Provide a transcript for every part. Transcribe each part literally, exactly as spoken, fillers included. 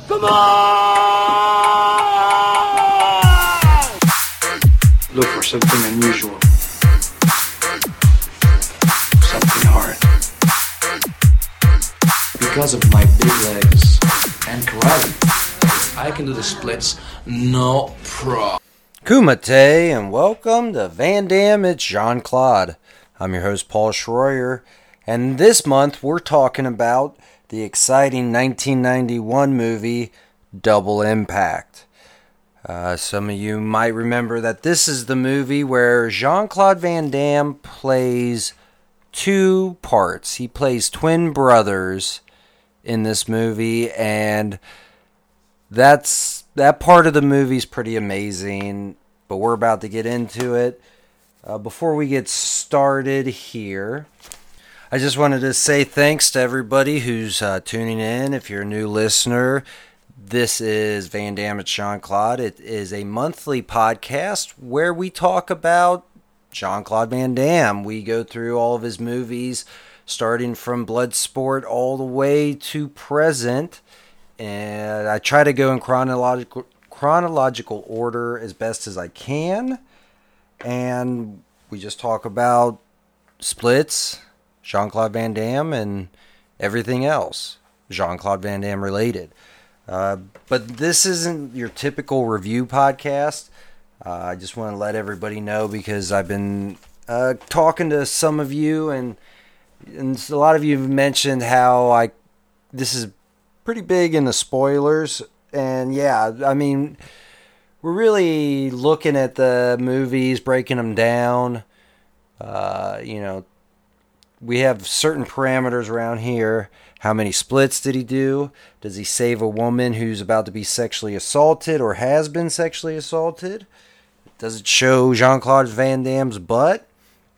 Come on! Look for something unusual. Something hard. Because of my big legs and karate, I can do the splits no problem. Kumite, and welcome to Van Damme, it's Jean-Claude. I'm your host, Paul Schroyer, and this month we're talking about the exciting nineteen ninety-one movie, Double Impact. Uh, some of you might remember that this is the movie where Jean-Claude Van Damme plays two parts. He plays twin brothers in this movie, and that's that part of the movie is pretty amazing, but we're about to get into it. Uh, before we get started here, I just wanted to say thanks to everybody who's uh, tuning in. If you're a new listener, this is Van Damme at Jean-Claude. It is a monthly podcast where we talk about Jean-Claude Van Damme. We go through all of his movies, starting from Bloodsport all the way to present. And I try to go in chronological chronological order as best as I can. And we just talk about splits, Jean-Claude Van Damme, and everything else Jean-Claude Van Damme related. Uh, but this isn't your typical review podcast. Uh, I just want to let everybody know because I've been uh, talking to some of you, and, and a lot of you have mentioned how I this is pretty big in the spoilers. And yeah, I mean, we're really looking at the movies, breaking them down. Uh, you know, we have certain parameters around here. How many splits did he do? Does he save a woman who's about to be sexually assaulted or has been sexually assaulted? Does it show Jean-Claude Van Damme's butt?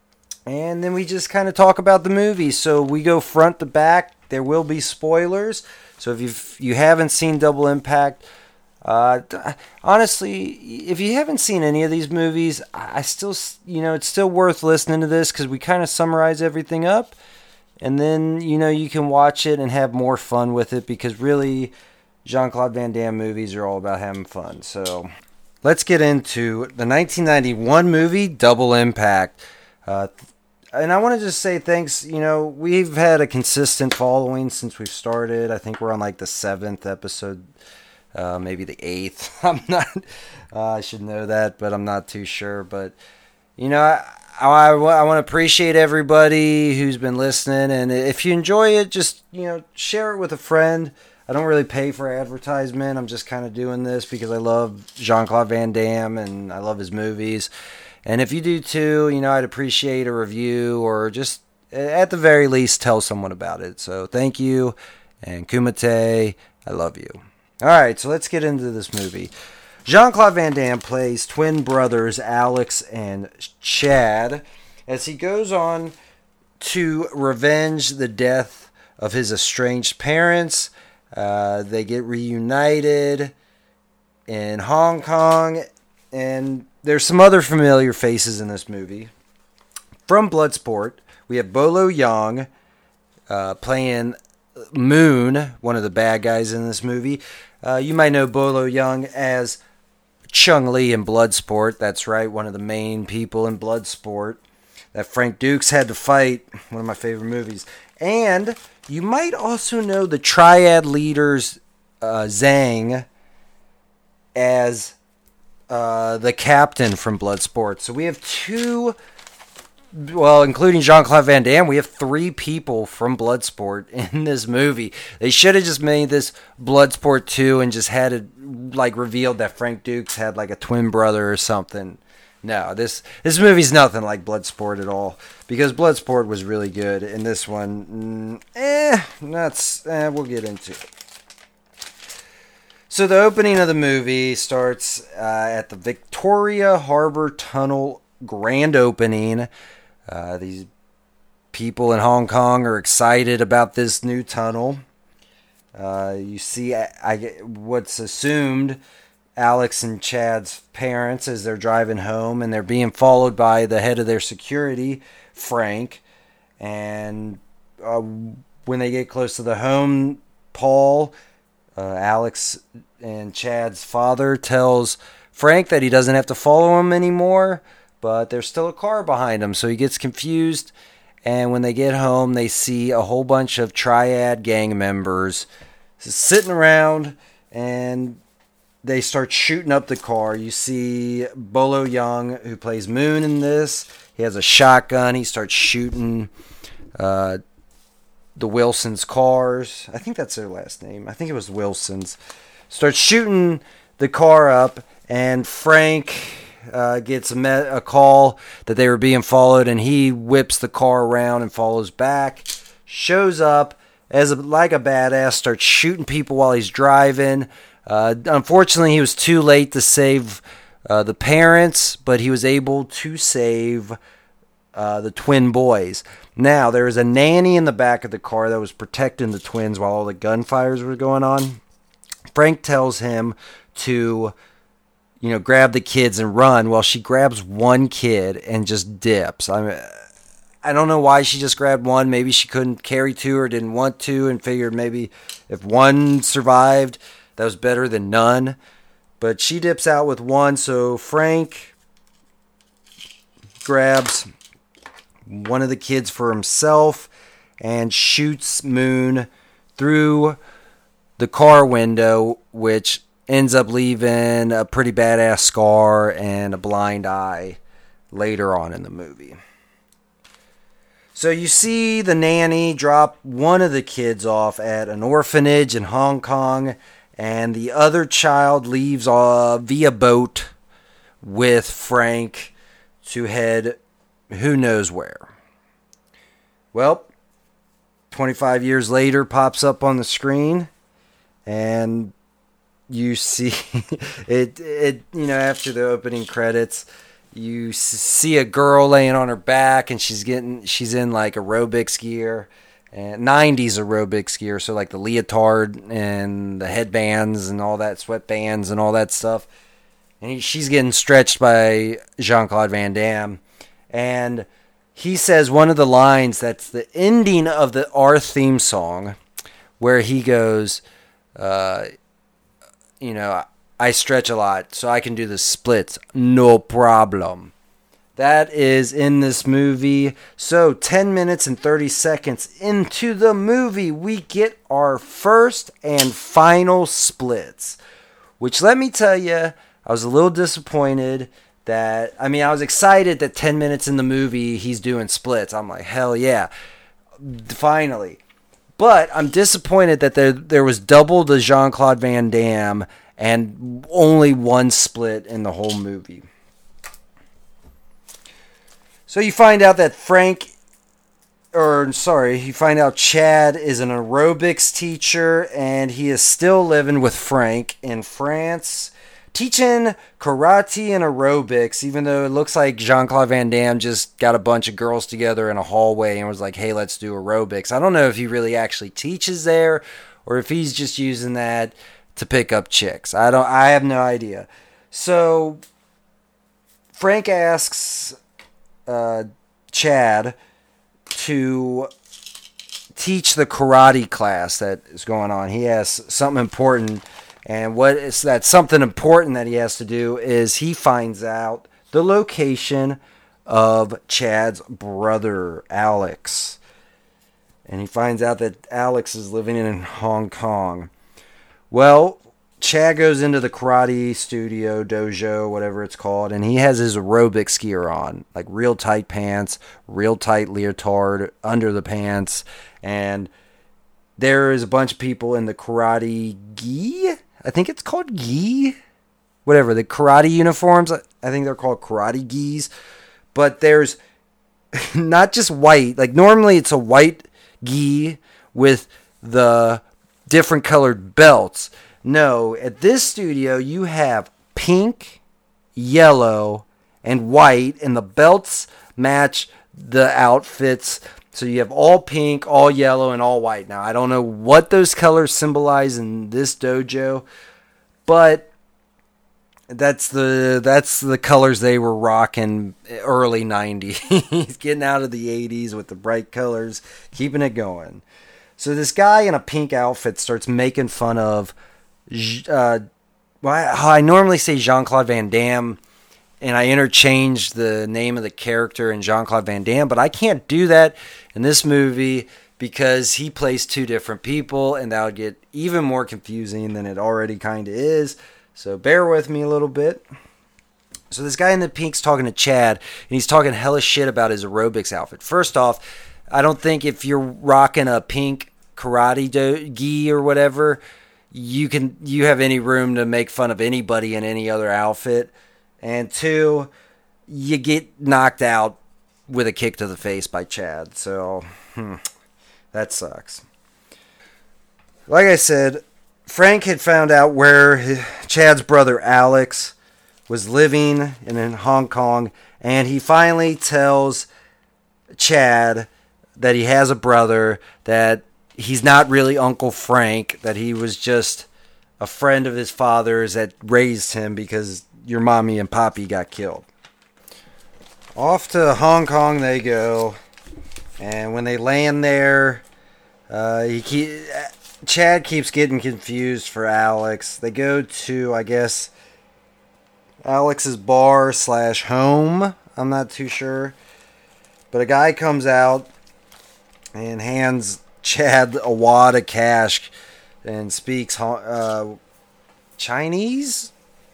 And then we just kind of talk about the movie. So we go front to back. There will be spoilers. So if you've, you haven't seen Double Impact, uh, honestly, if you haven't seen any of these movies, I still, you know, it's still worth listening to this because we kind of summarize everything up. And then, you know, you can watch it and have more fun with it because really, Jean-Claude Van Damme movies are all about having fun. So let's get into the nineteen ninety-one movie, Double Impact. Uh, and I want to just say thanks. You know, we've had a consistent following since we've started. I think we're on like the seventh episode, uh, maybe the eighth. I'm not, uh, I should know that, but I'm not too sure. But, you know, I, I, I want to appreciate everybody who's been listening. And if you enjoy it, just, you know, share it with a friend. I don't really pay for advertisement. I'm just kind of doing this because I love Jean-Claude Van Damme and I love his movies. And if you do too, you know, I'd appreciate a review or just, at the very least, tell someone about it. So thank you, and Kumite, I love you. All right, so let's get into this movie. Jean-Claude Van Damme plays twin brothers Alex and Chad as he goes on to revenge the death of his estranged parents. Uh, they get reunited in Hong Kong, and there's some other familiar faces in this movie. From Bloodsport, we have Bolo Yeung uh, playing Moon, one of the bad guys in this movie. Uh, you might know Bolo Yeung as Chung Lee in Bloodsport. That's right, one of the main people in Bloodsport that Frank Dukes had to fight. One of my favorite movies. And you might also know the Triad leaders, uh, Zhang, as Uh, the captain from Bloodsport. So we have two, well, including Jean-Claude Van Damme, we have three people from Bloodsport in this movie. They should have just made this Bloodsport two and just had it, like, revealed that Frank Dukes had, like, a twin brother or something. No, this this movie's nothing like Bloodsport at all, because Bloodsport was really good, and this one, mm, eh, that's, eh, we'll get into it. So the opening of the movie starts uh, at the Victoria Harbor Tunnel grand opening. Uh, these people in Hong Kong are excited about this new tunnel. Uh, you see I, I, what's assumed Alex and Chad's parents as they're driving home, and they're being followed by the head of their security, Frank. And uh, when they get close to the home, Paul uh, Alex and Chad's father tells Frank that he doesn't have to follow him anymore, but there's still a car behind him, so he gets confused. And when they get home, they see a whole bunch of Triad gang members sitting around, and they start shooting up the car. You see Bolo Young, who plays Moon in this. He has a shotgun. He starts shooting uh, the Wilsons' cars. I think that's their last name. I think it was Wilsons. Starts shooting the car up, and Frank uh, gets a, me- a call that they were being followed, and he whips the car around and follows back. Shows up as a, like a badass, starts shooting people while he's driving. Uh, unfortunately, he was too late to save uh, the parents, but he was able to save uh, the twin boys. Now, there was a nanny in the back of the car that was protecting the twins while all the gunfires were going on. Frank tells him to, you know, grab the kids and run. Well, she grabs one kid and just dips. I mean, I don't know why she just grabbed one. Maybe she couldn't carry two or didn't want to and figured maybe if one survived, that was better than none. But she dips out with one, so Frank grabs one of the kids for himself and shoots Moon through the car window, which ends up leaving a pretty badass scar and a blind eye later on in the movie. So you see the nanny drop one of the kids off at an orphanage in Hong Kong, and the other child leaves uh, via boat with Frank to head who knows where. Well, twenty-five years later pops up on the screen, and you see it, it, you know, after the opening credits, you see a girl laying on her back, and she's getting, she's in like aerobics gear, and nineties aerobics gear, so like the leotard and the headbands and all that, sweatbands and all that stuff. And he, she's getting stretched by Jean-Claude Van Damme, and he says one of the lines that's the ending of the our theme song, where he goes, uh, you know, I stretch a lot, so I can do the splits, no problem. That is in this movie. So ten minutes and thirty seconds into the movie, we get our first and final splits. Which, let me tell you, I was a little disappointed that, I mean, I was excited that ten minutes in the movie, he's doing splits. I'm like, hell yeah, finally. But I'm disappointed that there, there was double the Jean-Claude Van Damme and only one split in the whole movie. So you find out that Frank, or sorry, you find out Chad is an aerobics teacher, and he is still living with Frank in France, teaching karate and aerobics, even though it looks like Jean-Claude Van Damme just got a bunch of girls together in a hallway and was like, hey, let's do aerobics. I don't know if he really actually teaches there, or if he's just using that to pick up chicks. I don't, I have no idea. So Frank asks uh, Chad to teach the karate class that is going on. He has something important, and what is that something important that he has to do is he finds out the location of Chad's brother, Alex. And he finds out that Alex is living in Hong Kong. Well, Chad goes into the karate studio, dojo, whatever it's called, and he has his aerobics gear on, like real tight pants, real tight leotard under the pants, and there is a bunch of people in the karate gi. I think it's called gi, whatever, the karate uniforms. I think they're called karate gis, but there's not just white. Like normally it's a white gi with the different colored belts. No, at this studio you have pink, yellow, and white, and the belts match the outfits. So you have all pink, all yellow, and all white. Now, I don't know what those colors symbolize in this dojo, but that's the that's the colors they were rocking early nineties. Getting out of the eighties with the bright colors, keeping it going. So this guy in a pink outfit starts making fun of uh, well, I, I normally say Jean-Claude Van Damme, and I interchange the name of the character in Jean-Claude Van Damme, but I can't do that in this movie because he plays two different people, and that would get even more confusing than it already kind of is. So bear with me a little bit. So this guy in the pink's talking to Chad, and he's talking hella shit about his aerobics outfit. First off, I don't think if you're rocking a pink karate do- gi or whatever, you can you have any room to make fun of anybody in any other outfit. And two, you get knocked out with a kick to the face by Chad. So, hmm, that sucks. Like I said, Frank had found out where his, Chad's brother Alex was living in, in Hong Kong. And he finally tells Chad that he has a brother, that he's not really Uncle Frank, that he was just a friend of his father's that raised him because your mommy and poppy got killed. Off to Hong Kong they go, and when they land there, uh, he keep, Chad keeps getting confused for Alex. They go to, I guess, Alex's bar slash home. I'm not too sure, but a guy comes out and hands Chad a wad of cash and speaks uh, Chinese.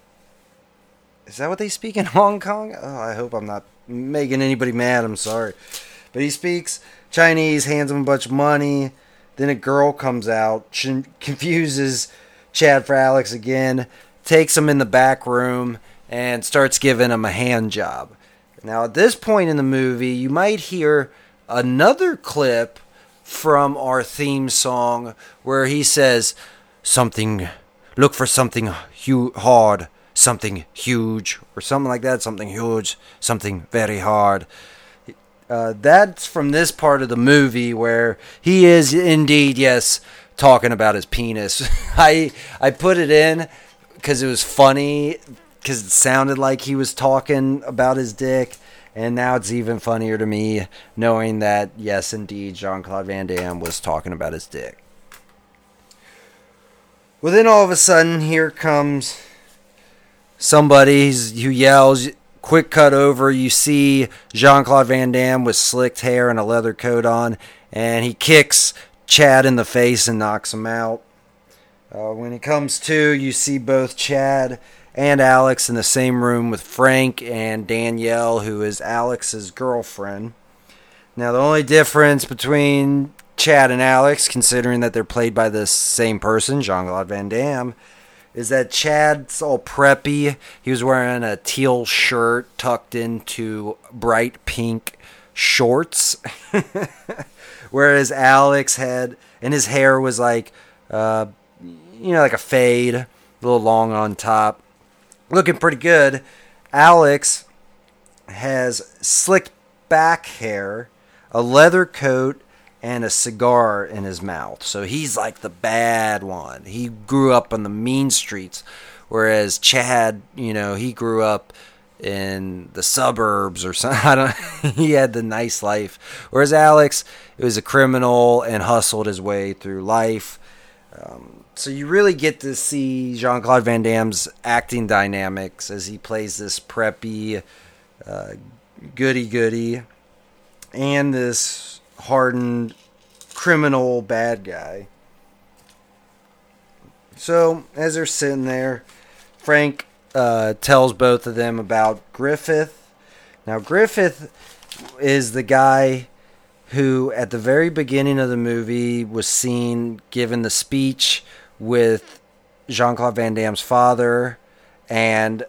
Is that what they speak in Hong Kong? Oh, I hope I'm not making anybody mad. I'm sorry. But he speaks Chinese, hands him a bunch of money. Then a girl comes out, confuses Chad for Alex again, takes him in the back room, and starts giving him a hand job. Now, at this point in the movie, you might hear another clip from our theme song where he says, something, look for something hu- hard. Something huge, or something like that. Something huge, something very hard. Uh, that's from this part of the movie where he is indeed, yes, talking about his penis. I I put it in because it was funny, because it sounded like he was talking about his dick, and now it's even funnier to me knowing that, yes, indeed, Jean-Claude Van Damme was talking about his dick. Well, then all of a sudden, here comes somebody who yells, quick cut over, you see Jean-Claude Van Damme with slicked hair and a leather coat on, and he kicks Chad in the face and knocks him out. Uh, when he comes to, you see both Chad and Alex in the same room with Frank and Danielle, who is Alex's girlfriend. Now, the only difference between Chad and Alex, considering that they're played by the same person, Jean-Claude Van Damme, is that Chad's all preppy. He was wearing a teal shirt tucked into bright pink shorts. Whereas Alex had, and his hair was like, uh, you know, like a fade, a little long on top. Looking pretty good. Alex has slicked back hair, a leather coat, and a cigar in his mouth. So he's like the bad one. He grew up on the mean streets, whereas Chad, you know, he grew up in the suburbs or something. I don't, he had the nice life. Whereas Alex, it was a criminal and hustled his way through life. Um, so you really get to see Jean-Claude Van Damme's acting dynamics as he plays this preppy, uh, goody-goody, and this hardened criminal bad guy. So as they're sitting there, Frank uh, tells both of them about Griffith. Now Griffith is the guy who at the very beginning of the movie was seen giving the speech with Jean-Claude Van Damme's father, and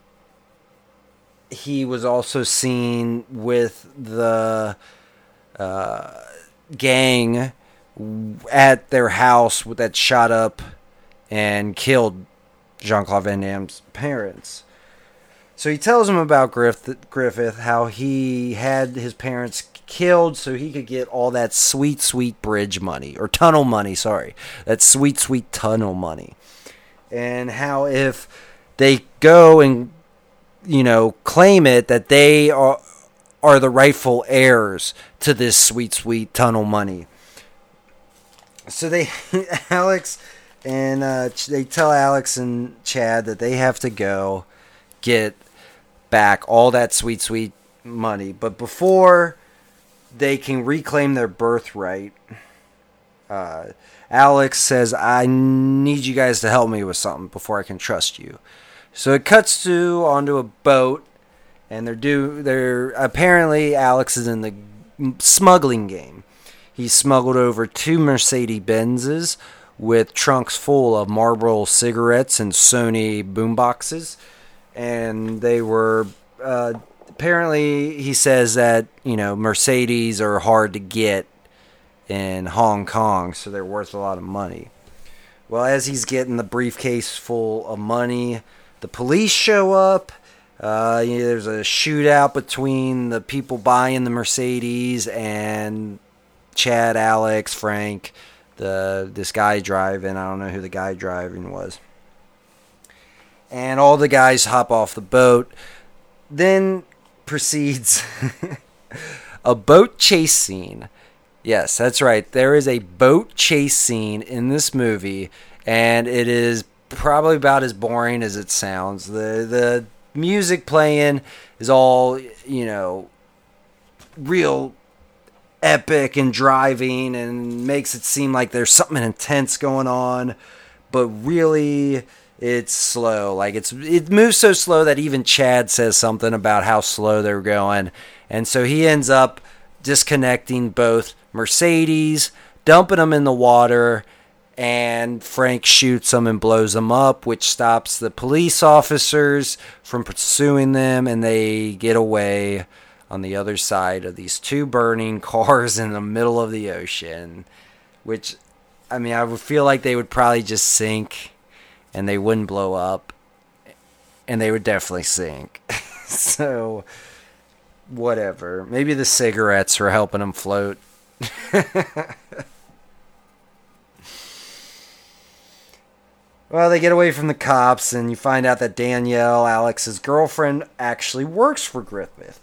he was also seen with the Uh, gang at their house that shot up and killed Jean-Claude Van Damme's parents. So he tells him about Griffith, Griffith, how he had his parents killed so he could get all that sweet, sweet bridge money, or tunnel money, sorry. That sweet, sweet tunnel money. And how if they go and, you know, claim it, that they are are the rightful heirs to this sweet, sweet tunnel money. So they, Alex and uh, they tell Alex and Chad that they have to go get back all that sweet, sweet money. But before they can reclaim their birthright, uh, Alex says, I need you guys to help me with something before I can trust you. So it cuts to onto a boat, and they're do they're apparently Alex is in the smuggling game. He smuggled over two Mercedes Benzes with trunks full of Marlboro cigarettes and Sony boomboxes, and they were uh, apparently he says that you know Mercedes are hard to get in Hong Kong, so they're worth a lot of money. Well, as he's getting the briefcase full of money, the police show up. Uh, you know, there's a shootout between the people buying the Mercedes and Chad, Alex, Frank, the this guy driving. I don't know who the guy driving was. And all the guys hop off the boat. Then proceeds a boat chase scene. Yes, that's right. There is a boat chase scene in this movie, and it is probably about as boring as it sounds. The the music playing is all, you know, real epic and driving and makes it seem like there's something intense going on, but really it's slow. Like it's it moves so slow that even Chad says something about how slow they're going, and so he ends up disconnecting both Mercedes, dumping them in the water, and Frank shoots them and blows them up, which stops the police officers from pursuing them, and they get away on the other side of these two burning cars in the middle of the ocean, which, I mean, I would feel like they would probably just sink, and they wouldn't blow up, and they would definitely sink. So, whatever. Maybe the cigarettes are helping them float. Well, they get away from the cops, and you find out that Danielle, Alex's girlfriend, actually works for Griffith.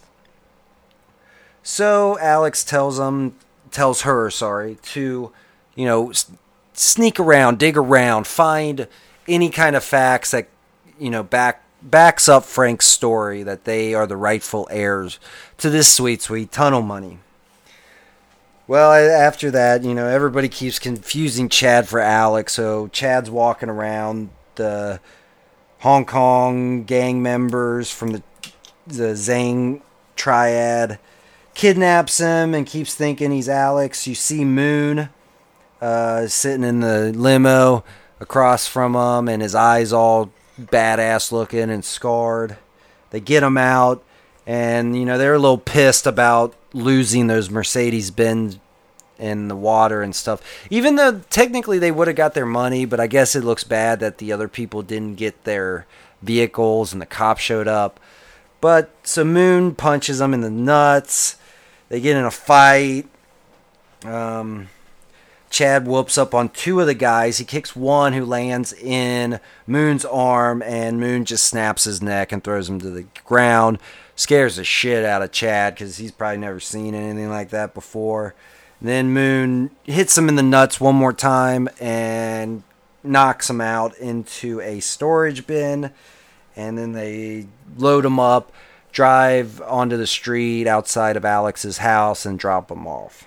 So Alex tells them, tells her, sorry, to, you know, sneak around, dig around, find any kind of facts that, you know, back backs up Frank's story that they are the rightful heirs to this sweet, sweet tunnel money. Well, after that, you know, everybody keeps confusing Chad for Alex, so Chad's walking around. The Hong Kong gang members from the the Zhang triad kidnaps him and keeps thinking he's Alex. You see Moon uh, sitting in the limo across from him, and his eyes all badass looking and scarred. They get him out, and, you know, they're a little pissed about losing those Mercedes-Benz in the water and stuff. Even though technically they would have got their money, but I guess it looks bad that the other people didn't get their vehicles and the cops showed up. But so Moon punches them in the nuts. They get in a fight. Um, Chad whoops up on two of the guys. He kicks one who lands in Moon's arm, and Moon just snaps his neck and throws him to the ground. Scares the shit out of Chad because he's probably never seen anything like that before. And then Moon hits him in the nuts one more time and knocks him out into a storage bin. And then they load him up, drive onto the street outside of Alex's house, and drop him off.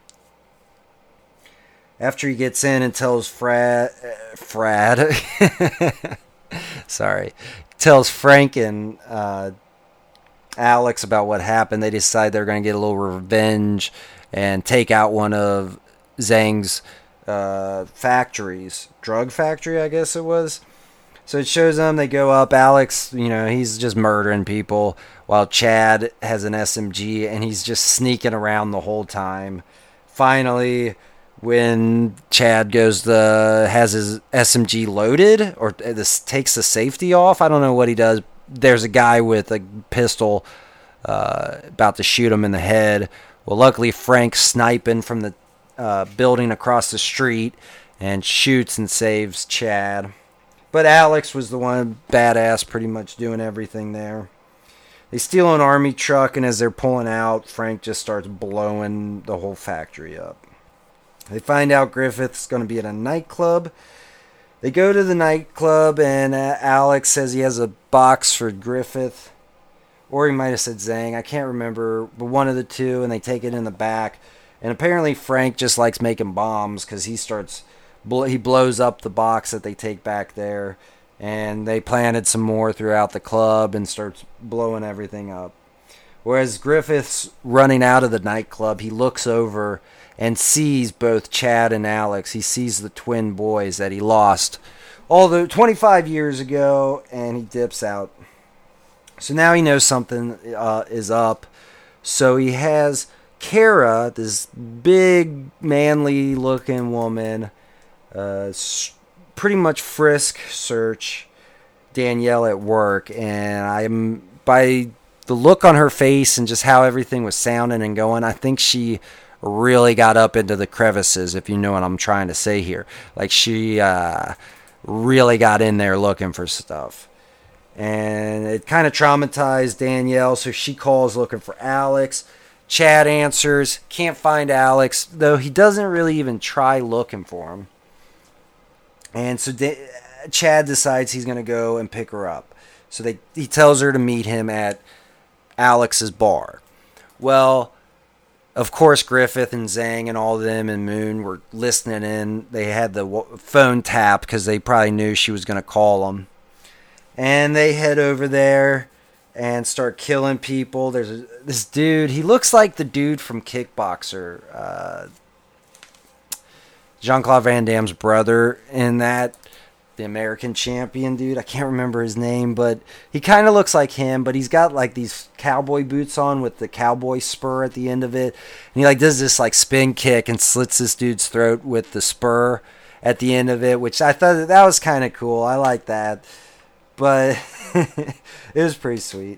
After he gets in and tells Frad, uh, Frad, sorry, tells Frank and uh, Alex about what happened, they decide they're going to get a little revenge and take out one of Zhang's uh, factories, drug factory, I guess it was. So it shows them, they go up. Alex, you know, he's just murdering people, while Chad has an S M G, and he's just sneaking around the whole time. Finally, when Chad goes the has his S M G loaded, or this takes the safety off, I don't know what he does. There's a guy with a pistol uh, about to shoot him in the head. Well, luckily Frank's sniping from the uh, building across the street and shoots and saves Chad. But Alex was the one badass, pretty much doing everything there. They steal an army truck, and as they're pulling out, Frank just starts blowing the whole factory up. They find out Griffith's going to be at a nightclub, They go to the nightclub, and uh, Alex says he has a box for Griffith. Or he might have said Zhang. I can't remember. But one of the two, and they take it in the back. And apparently Frank just likes making bombs because he starts... He blows up the box that they take back there. And they planted some more throughout the club and starts blowing everything up. Whereas Griffith's running out of the nightclub, he looks over and sees both Chad and Alex. He sees the twin boys that he lost all the twenty-five years ago, and he dips out. So now he knows something uh, is up. So he has Kara, this big, manly-looking woman, uh, pretty much frisk search Danielle at work, and I'm by the look on her face and just how everything was sounding and going, I think she really got up into the crevices, if you know what I'm trying to say here. Like, she uh, really got in there looking for stuff. And it kind of traumatized Danielle, so she calls looking for Alex. Chad answers, can't find Alex, though he doesn't really even try looking for him. And so da- Chad decides he's going to go and pick her up. So they he tells her to meet him at Alex's bar. Well, of course, Griffith and Zhang and all of them and Moon were listening in. They had the phone tapped because they probably knew she was going to call them. And they head over there and start killing people. There's a, this dude. He looks like the dude from Kickboxer. Uh, Jean-Claude Van Damme's brother in that. The American champion dude. I can't remember his name, but he kind of looks like him, but he's got like these cowboy boots on with the cowboy spur at the end of it. And he like does this like spin kick and slits this dude's throat with the spur at the end of it, which I thought that was kind of cool. I like that. But it was pretty sweet.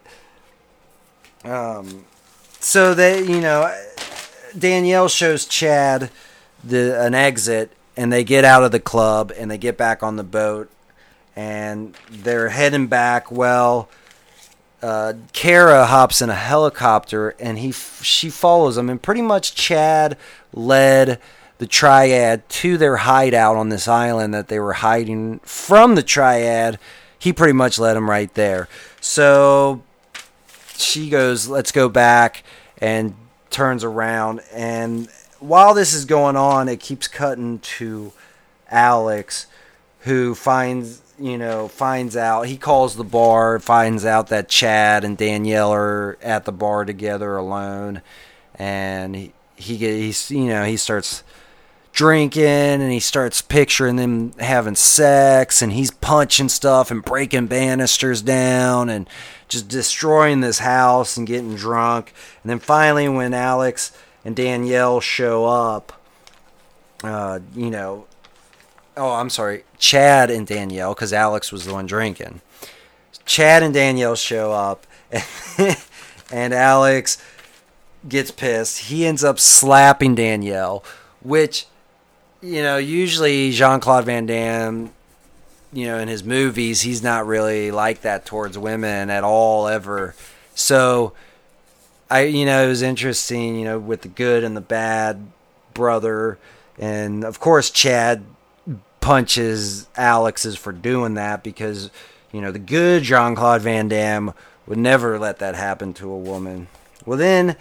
Um, so they, you know, Danielle shows Chad the an exit, and they get out of the club and they get back on the boat, and they're heading back. Well, uh, Kara hops in a helicopter and he she follows them, and pretty much Chad led the Triad to their hideout on this island that they were hiding from the Triad. He pretty much led them right there. So she goes, let's go back, and turns around. And while this is going on, it keeps cutting to Alex, who finds, you know, finds out. He calls the bar, finds out that Chad and Danielle are at the bar together alone. And he, he he's, you know, he starts drinking, and he starts picturing them having sex, and he's punching stuff and breaking banisters down and just destroying this house and getting drunk. And then finally, when Alex and Danielle show up, uh, you know, oh, I'm sorry, Chad and Danielle, because Alex was the one drinking. Chad and Danielle show up, and, and Alex gets pissed. He ends up slapping Danielle, which, you know, usually Jean-Claude Van Damme, you know, in his movies, he's not really like that towards women at all, ever. So, I, you know, it was interesting, you know, with the good and the bad brother. And, of course, Chad punches Alex's for doing that because, you know, the good Jean-Claude Van Damme would never let that happen to a woman. Well, then...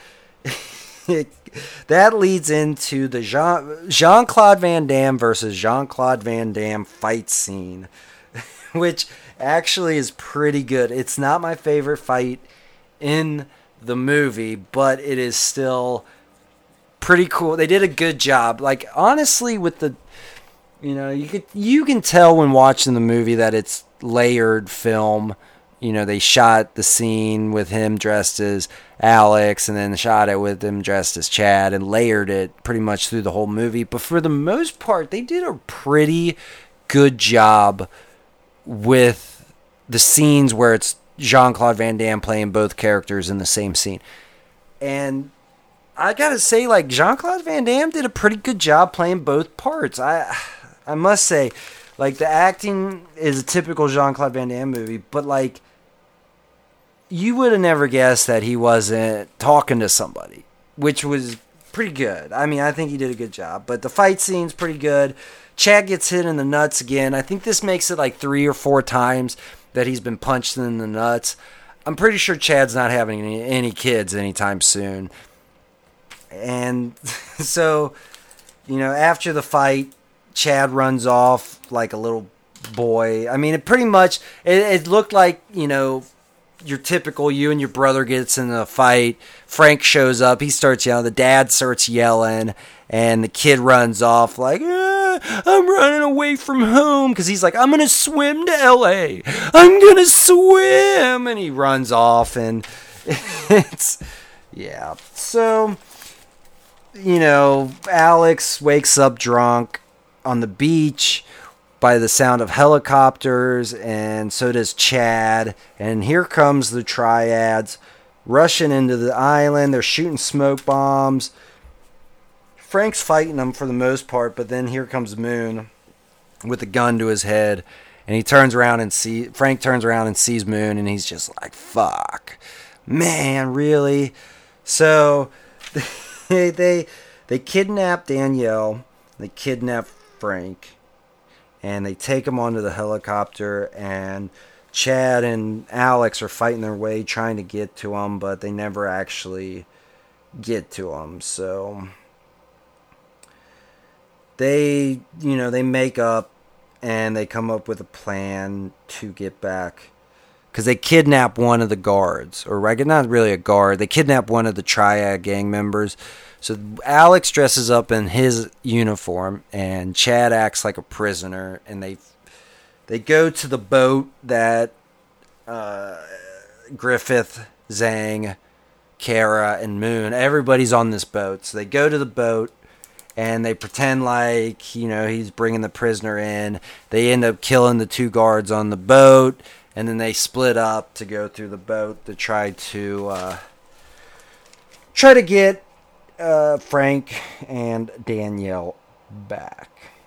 that leads into the Jean, Jean-Claude Van Damme versus Jean-Claude Van Damme fight scene, which actually is pretty good. It's not my favorite fight in the movie, but it is still pretty cool. They did a good job. Like, honestly, with the, you know, you could you can tell when watching the movie that it's layered film. You know, they shot the scene with him dressed as Alex, and then shot it with him dressed as Chad, and layered it pretty much through the whole movie. But for the most part, they did a pretty good job with the scenes where it's Jean-Claude Van Damme playing both characters in the same scene. And I gotta say, like, Jean-Claude Van Damme did a pretty good job playing both parts. I, I must say, like, the acting is a typical Jean-Claude Van Damme movie, but, like, you would have never guessed that he wasn't talking to somebody, which was pretty good. I mean, I think he did a good job. But the fight scene's pretty good. Chad gets hit in the nuts again. I think this makes it like three or four times that he's been punched in the nuts. I'm pretty sure Chad's not having any, any kids anytime soon. And so, you know, after the fight, Chad runs off like a little boy. I mean, it pretty much, it, it looked like, you know, your typical you and your brother gets in a fight. Frank shows up. He starts yelling. The dad starts yelling. And the kid runs off like, ah, I'm running away from home. Because he's like, I'm going to swim to L A. I'm going to swim. And he runs off. And it's, yeah. So, you know, Alex wakes up drunk on the beach by the sound of helicopters, and so does Chad. And here comes the triads rushing into the island. They're shooting smoke bombs. Frank's fighting them for the most part, but then here comes Moon with a gun to his head, and he turns around and see Frank turns around and sees Moon, and he's just like, "Fuck, man, really?" So they they they kidnap Danielle, they kidnap Frank. And they take him onto the helicopter, and Chad and Alex are fighting their way, trying to get to him, but they never actually get to him. So they, you know, they make up, and they come up with a plan to get back. Because they kidnap one of the guards, or not really a guard. They kidnap one of the Triad gang members. So Alex dresses up in his uniform, and Chad acts like a prisoner. And they they go to the boat that uh, Griffith, Zhang, Kara, and Moon, everybody's on this boat. So they go to the boat, and they pretend like, you know, he's bringing the prisoner in. They end up killing the two guards on the boat, and then they split up to go through the boat to try to uh, try to get Uh, Frank and Danielle back.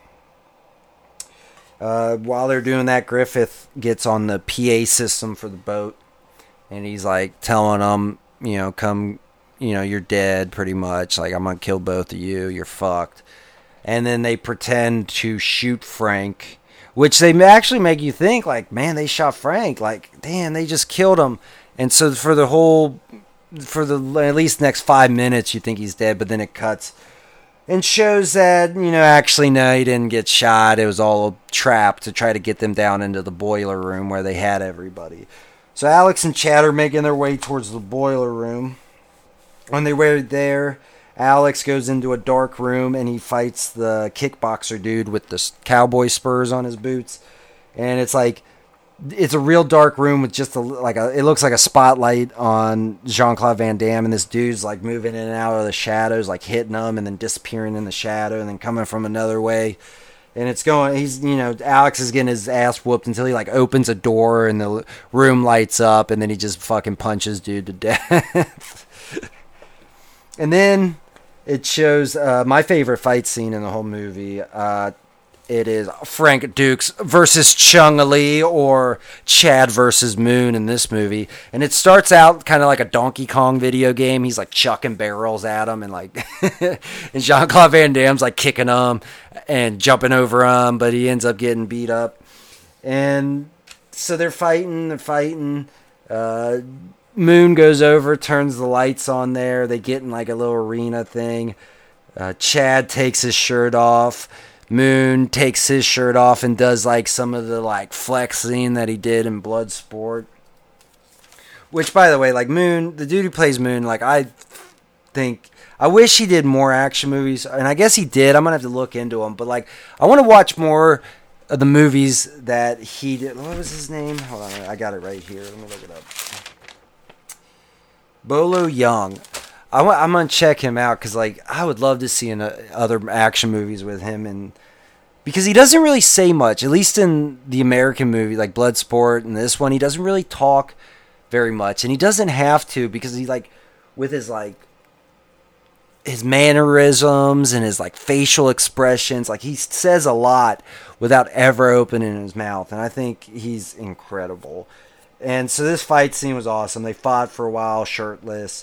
Uh, while they're doing that, Griffith gets on the P A system for the boat, and he's like telling them, you know, come, you know, you're dead pretty much. Like, I'm gonna kill both of you. You're fucked. And then they pretend to shoot Frank, which they actually make you think, like, man, they shot Frank. Like, damn, they just killed him. And so for the whole For the at least next five minutes, you think he's dead, but then it cuts and shows that, you know, actually, no, he didn't get shot. It was all a trap to try to get them down into the boiler room where they had everybody. So Alex and Chad are making their way towards the boiler room. When they were there, Alex goes into a dark room and he fights the kickboxer dude with the cowboy spurs on his boots. And it's like, it's a real dark room with just a, like a, it looks like a spotlight on Jean-Claude Van Damme, and this dude's like moving in and out of the shadows, like hitting them and then disappearing in the shadow and then coming from another way. And it's going, he's, you know, Alex is getting his ass whooped until he like opens a door and the room lights up, and then he just fucking punches dude to death. And then it shows uh, my favorite fight scene in the whole movie. Uh, It is Frank Dukes versus Chung-Li, or Chad versus Moon in this movie. And it starts out kind of like a Donkey Kong video game. He's like chucking barrels at him, and like and Jean-Claude Van Damme's like kicking him and jumping over him, but he ends up getting beat up. And so they're fighting, they're fighting. Uh, Moon goes over, turns the lights on there. They get in like a little arena thing. Uh, Chad takes his shirt off. Moon takes his shirt off and does like some of the like flexing that he did in Bloodsport. Which, by the way, like Moon, the dude who plays Moon, like I think, I wish he did more action movies, and I guess he did. I'm gonna have to look into them, but like I want to watch more of the movies that he did. What was his name? Hold on, I got it right here. Let me look it up. Bolo Young. I w- I'm going to check him out because, like, I would love to see in uh, other action movies with him. And because he doesn't really say much, at least in the American movie, like Bloodsport and this one, he doesn't really talk very much. And he doesn't have to, because he, like, with his, like, his mannerisms and his, like, facial expressions, like, he says a lot without ever opening his mouth. And I think he's incredible. And so this fight scene was awesome. They fought for a while shirtless.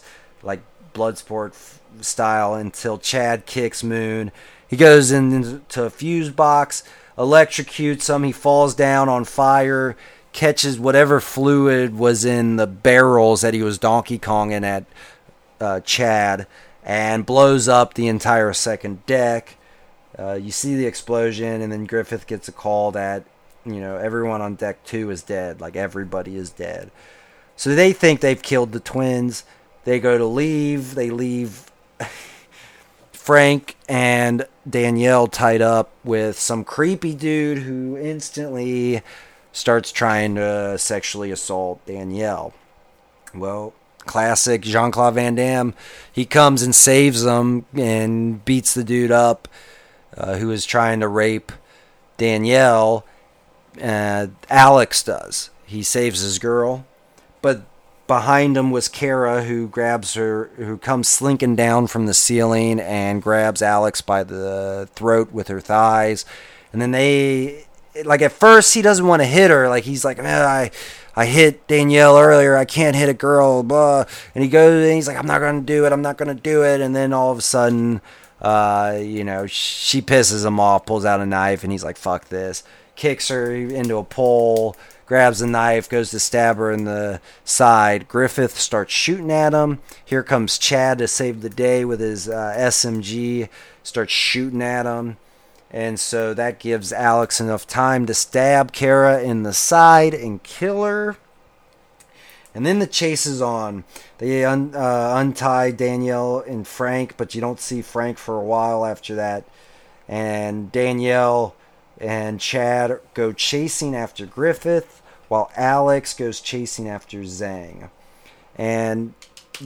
like Bloodsport f- style, until Chad kicks Moon. He goes into a fuse box, electrocutes him. He falls down on fire, catches whatever fluid was in the barrels that he was Donkey Konging at uh, Chad, and blows up the entire second deck. Uh, you see the explosion, and then Griffith gets a call that, you know, everyone on deck two is dead. Like, everybody is dead. So they think they've killed the twins. They go to leave. They leave Frank and Danielle tied up with some creepy dude who instantly starts trying to sexually assault Danielle. Well, classic Jean-Claude Van Damme. He comes and saves them and beats the dude up uh, who is trying to rape Danielle. Uh, Alex does. He saves his girl. But behind him was Kara, who grabs her, who comes slinking down from the ceiling and grabs Alex by the throat with her thighs. And then they, like, at first he doesn't want to hit her. Like, he's like, man, I, I hit Danielle earlier. I can't hit a girl, blah. And he goes and he's like, I'm not going to do it. I'm not going to do it. And then all of a sudden, uh, you know, she pisses him off, pulls out a knife, and he's like, fuck this. Kicks her into a pole, grabs the knife, goes to stab her in the side. Griffith starts shooting at him. Here comes Chad to save the day with his uh, S M G, starts shooting at him. And so that gives Alex enough time to stab Kara in the side and kill her. And then the chase is on. They un- uh, untie Danielle and Frank, but you don't see Frank for a while after that. And Danielle and Chad go chasing after Griffith, while Alex goes chasing after Zhang. And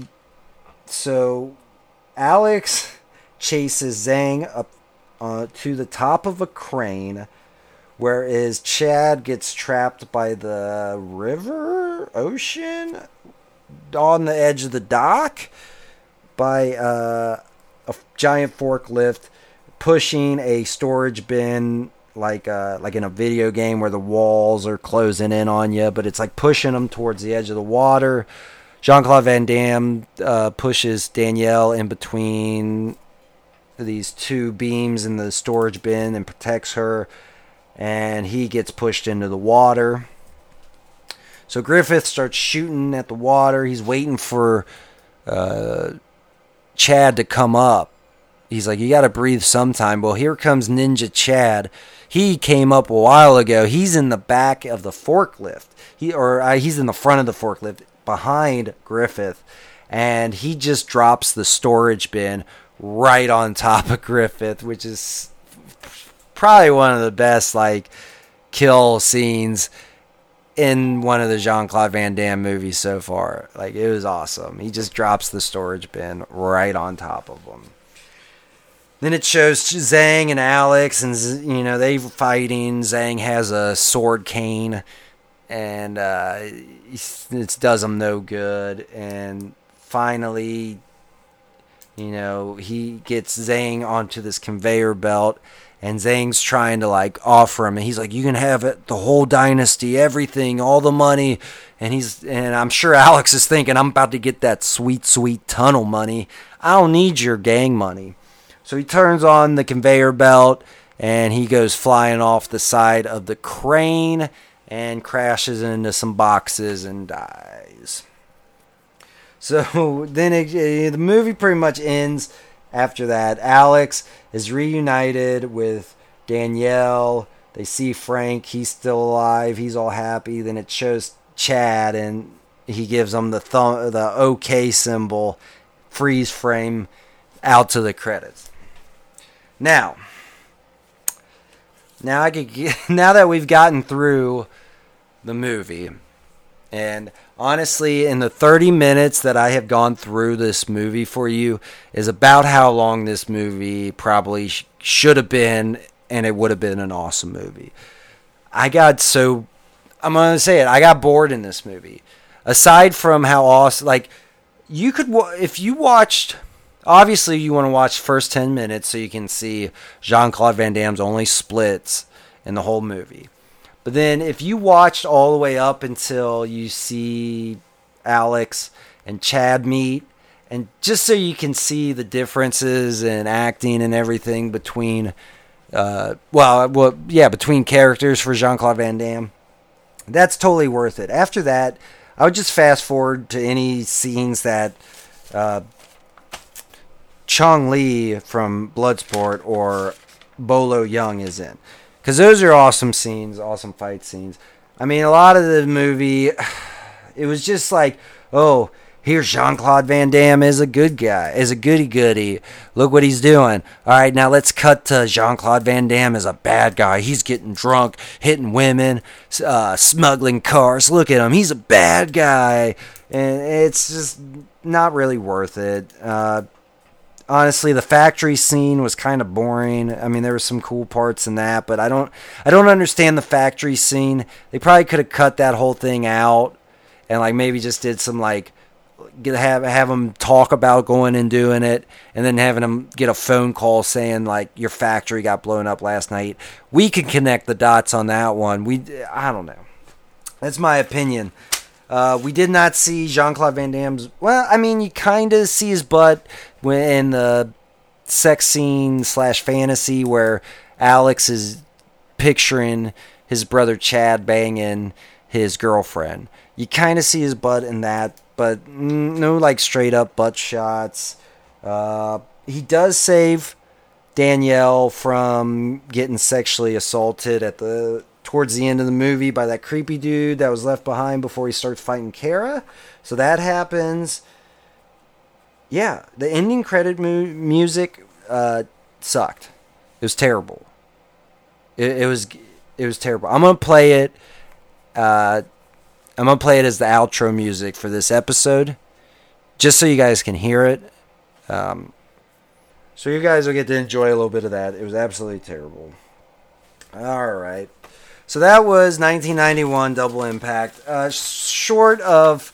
so Alex chases Zhang up uh, to the top of a crane, whereas Chad gets trapped by the river, ocean, on the edge of the dock by uh, a giant forklift pushing a storage bin, like uh, like in a video game where the walls are closing in on you, but it's like pushing them towards the edge of the water. Jean-Claude Van Damme uh, pushes Danielle in between these two beams in the storage bin and protects her, and he gets pushed into the water. So Griffith starts shooting at the water. He's waiting for uh, Chad to come up. He's like, you got to breathe sometime. Well, here comes Ninja Chad. He came up a while ago. He's in the back of the forklift. He or uh, he's in the front of the forklift behind Griffith, and he just drops the storage bin right on top of Griffith, which is probably one of the best like kill scenes in one of the Jean-Claude Van Damme movies so far. Like, it was awesome. He just drops the storage bin right on top of him. Then it shows Zhang and Alex, and, you know, they fighting. Zhang has a sword cane, and uh, it does him no good. And finally, you know, he gets Zhang onto this conveyor belt, and Zhang's trying to, like, offer him. And he's like, you can have it, the whole dynasty, everything, all the money. And he's, and I'm sure Alex is thinking, I'm about to get that sweet, sweet tunnel money. I don't need your gang money. So he turns on the conveyor belt, and he goes flying off the side of the crane and crashes into some boxes and dies. So then it, the movie pretty much ends after that. Alex is reunited with Danielle. They see Frank. He's still alive. He's all happy. Then it shows Chad, and he gives him the thumb, the OK symbol, freeze frame, out to the credits. Now, now I could get, now that we've gotten through the movie, and honestly, in the thirty minutes that I have gone through this movie for you is about how long this movie probably sh- should have been, and it would have been an awesome movie. I got so, I'm going to say it, I got bored in this movie. Aside from how awesome, like, you could, if you watched, obviously you want to watch the first ten minutes so you can see Jean-Claude Van Damme's only splits in the whole movie. But then if you watched all the way up until you see Alex and Chad meet, And just so you can see the differences in acting and everything between, uh, well, well, yeah, between characters for Jean-Claude Van Damme, that's totally worth it. After that, I would just fast forward to any scenes that uh, Chong Li from Bloodsport or Bolo Young is in. Because those are awesome scenes, awesome fight scenes. I mean, a lot of the movie, it was just like, oh, here's Jean-Claude Van Damme is a good guy, is a goody-goody. Look what he's doing. All right, now let's cut to Jean-Claude Van Damme as a bad guy. He's getting drunk, hitting women, uh, smuggling cars. Look at him. He's a bad guy. And it's just not really worth it. Uh, honestly, the factory scene was kind of boring. I mean, there were some cool parts in that, but I don't, I don't understand the factory scene. They probably could have cut that whole thing out and like maybe just did some like, Get have have them talk about going and doing it, and then having them get a phone call saying like your factory got blown up last night. We can connect the dots on that one. We I don't know. That's my opinion. Uh, we did not see Jean-Claude Van Damme's. Well, I mean, you kind of see his butt when in the sex scene slash fantasy where Alex is picturing his brother Chad banging his girlfriend. You kind of see his butt in that. But no, like, straight-up butt shots. Uh, he does save Danielle from getting sexually assaulted at the towards the end of the movie by that creepy dude that was left behind before he starts fighting Kara. So that happens. Yeah, the ending credit mu- music uh, sucked. It was terrible. It, it was it was terrible. I'm gonna play it. Uh, I'm going to play it as the outro music for this episode, just so you guys can hear it. Um, so you guys will get to enjoy a little bit of that. It was absolutely terrible. All right. So that was nineteen ninety-one Double Impact. Uh, short of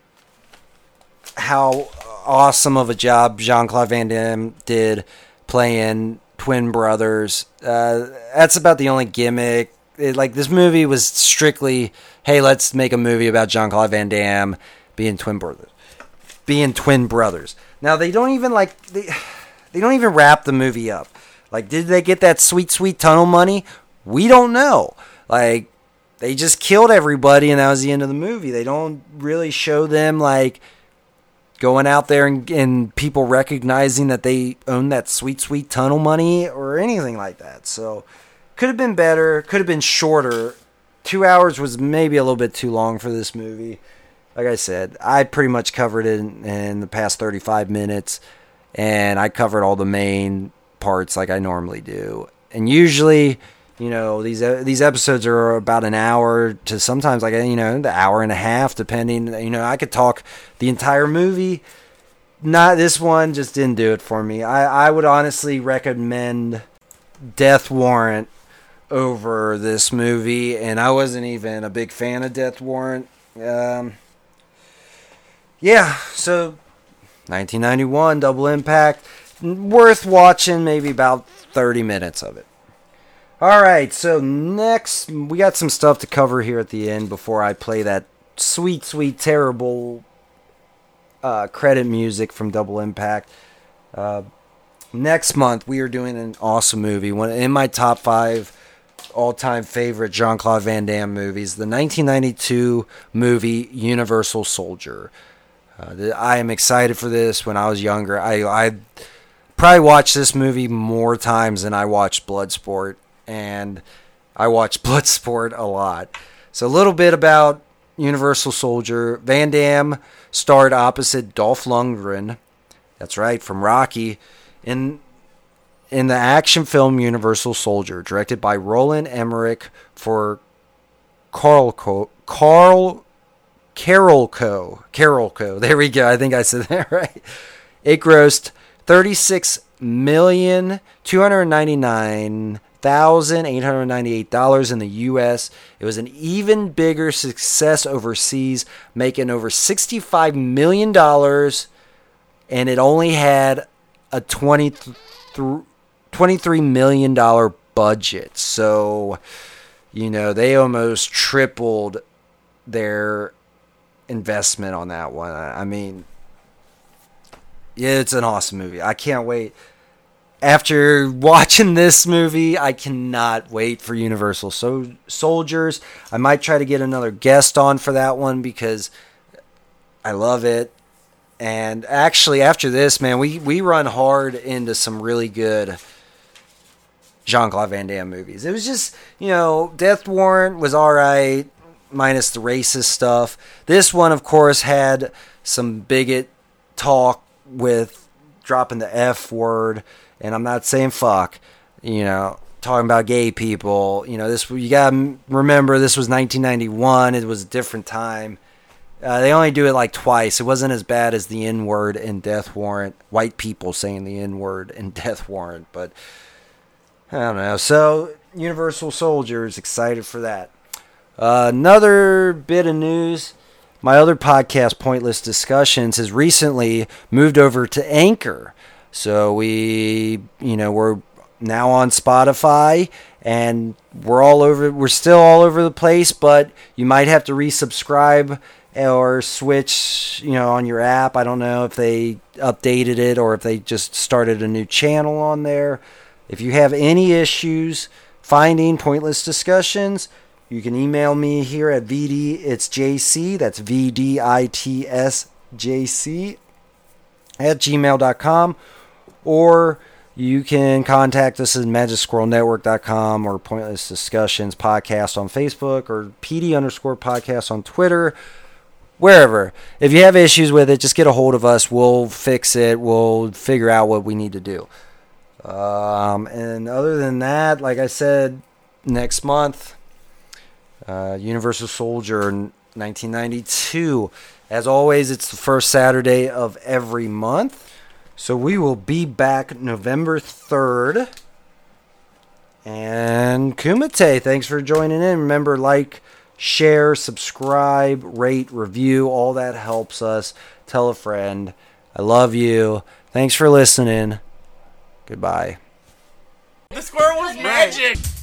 how awesome of a job Jean-Claude Van Damme did playing twin brothers, uh, that's about the only gimmick. It, like, this movie was strictly, hey, let's make a movie about Jean-Claude Van Damme being twin brothers. Being twin brothers. Now, they don't even, like, they, they don't even wrap the movie up. Like, did they get that sweet, sweet tunnel money? We don't know. Like, they just killed everybody, and that was the end of the movie. They don't really show them, like, going out there and, and people recognizing that they own that sweet, sweet tunnel money or anything like that. So, could have been better. Could have been shorter. Two hours was maybe a little bit too long for this movie. Like I said, I pretty much covered it in, in the past thirty-five minutes. And I covered all the main parts like I normally do. And usually, you know, these uh, these episodes are about an hour to sometimes like, you know, the hour and a half, depending. You know, I could talk the entire movie. Not this one, just didn't do it for me. I, I would honestly recommend Death Warrant over this movie, and I wasn't even a big fan of Death Warrant. Um, yeah, so nineteen ninety-one Double Impact, worth watching, maybe about thirty minutes of it. Alright, so next, we got some stuff to cover here at the end before I play that sweet, sweet, terrible uh, credit music from Double Impact. Uh, next month, we are doing an awesome movie. One in my top five all-time favorite Jean-Claude Van Damme movies, the nineteen ninety-two movie Universal Soldier. Uh, I am excited for this. When I was younger, I I probably watched this movie more times than I watched Bloodsport, and I watched Bloodsport a lot. So a little bit about Universal Soldier. Van Damme starred opposite Dolph Lundgren. That's right, from Rocky, in in the action film Universal Soldier, directed by Roland Emmerich for Carl Co. Carl Carolco. Carolco. There we go. I think I said that right. It grossed thirty-six million two hundred ninety-nine thousand eight hundred ninety-eight dollars in the U S. It was an even bigger success overseas, making over sixty-five million dollars, and it only had a twenty-three million dollars budget. So, you know, they almost tripled their investment on that one. I mean, Yeah, it's an awesome movie. I can't wait. After watching this movie, I cannot wait for Universal so- Soldiers. I might try to get another guest on for that one because I love it. And actually, after this, man, we, we run hard into some really good Jean-Claude Van Damme movies. It was just, you know, Death Warrant was alright, minus the racist stuff. This one, of course, had some bigot talk with dropping the F word. And I'm not saying fuck, you know, talking about gay people. You know, this you gotta remember this was nineteen ninety-one. It was a different time. Uh, they only do it like twice. It wasn't as bad as the N word in Death Warrant. White people saying the N word in Death Warrant, but I don't know. So Universal Soldiers, excited for that. Uh, another bit of news. My other podcast, Pointless Discussions, has recently moved over to Anchor. So we, you know, we're now on Spotify, and we're all over. We're still all over the place, but you might have to resubscribe or switch, you know, on your app. I don't know if they updated it or if they just started a new channel on there. If you have any issues finding Pointless Discussions, you can email me here at V D It's J C. That's V D I T S J C at gmail dot com. Or you can contact us at magic squirrel network dot com or Pointless Discussions Podcast on Facebook or P D underscore podcast on Twitter, wherever. If you have issues with it, just get a hold of us. We'll fix it. We'll figure out what we need to do. Um, and other than that, like I said, next month, uh, Universal Soldier nineteen ninety-two. As always, it's the first Saturday of every month. So we will be back November third. And Kumite, thanks for joining in. Remember, like, share, subscribe, rate, review. All that helps us. Tell a friend. I love you. Thanks for listening. Goodbye. The squirrel was magic!